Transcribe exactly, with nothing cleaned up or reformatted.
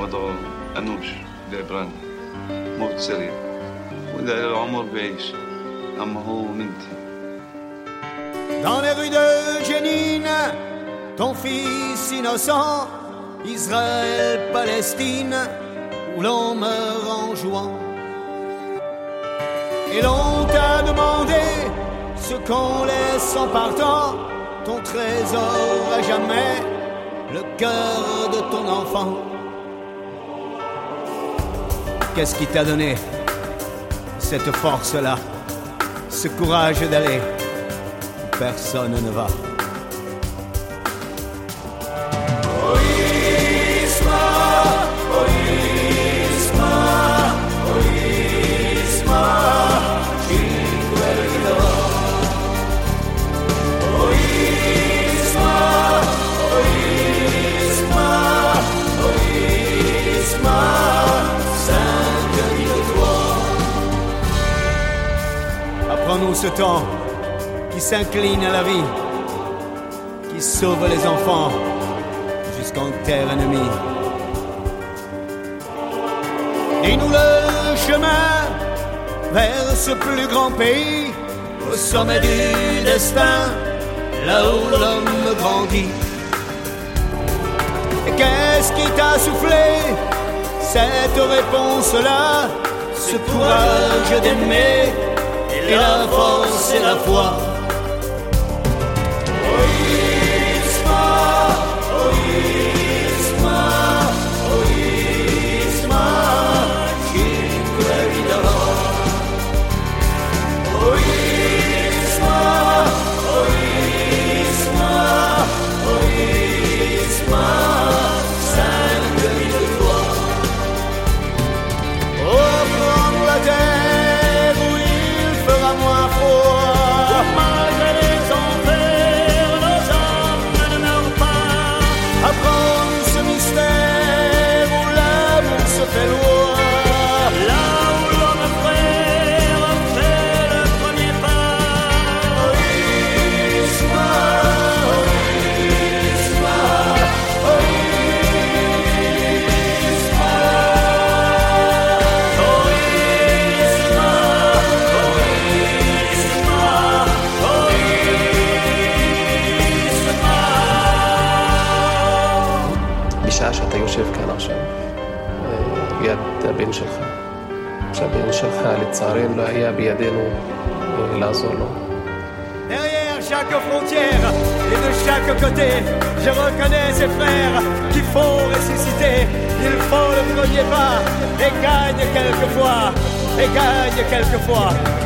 وضعه أنوش لعبران موت سريع وإذا العمر بيعيش أما هو منتهي. Dans les rues de Jénine, ton fils innocent, Israël, Palestine, où l'on meurt en jouant. Et l'on t'a demandé ce qu'on laisse en partant, ton trésor à jamais, le cœur de ton enfant. Qu'est-ce qui t'a donné cette force-là, ce courage d'aller où personne ne va? Apprends-nous ce temps qui s'incline à la vie, qui sauve les enfants jusqu'en terre ennemie. Dis-nous le chemin vers ce plus grand pays, au sommet du destin, là où l'homme grandit. Et qu'est-ce qui t'a soufflé cette réponse-là, ce courage d'aimer et la force et la foi? בשעה שאתה יושב כאן עכשיו, יד הבן שלך, שהבן שלך לצערנו לא היה בידינו לעזור לו. Derrière chaque frontière et de chaque côté, je reconnais ces frères qu'il faut ressusciter. Il faut le premier pas et gagne quelquefois, et gagne quelquefois.